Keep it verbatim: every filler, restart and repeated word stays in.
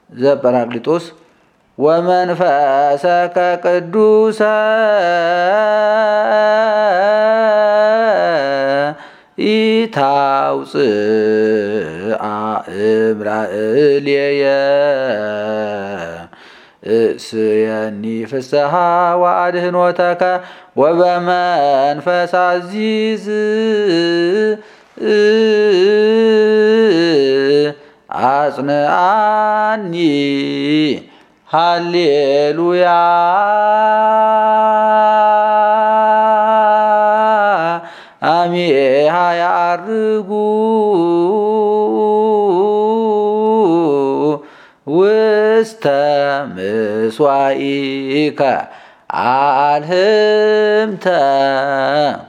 ዘጰራቅሊጦስ ወመንፈሰከ ቅዱሰ ኢታውፅአ እምራእልየ እስየኒ ፍስሓ ወአድኅኖተከ ወበመንፈስ አዚዝ አጽንዓኒ ሃሌሉያ አሜሃ ያዐርጉ ውስተ ምስዋኢከ አልህምተ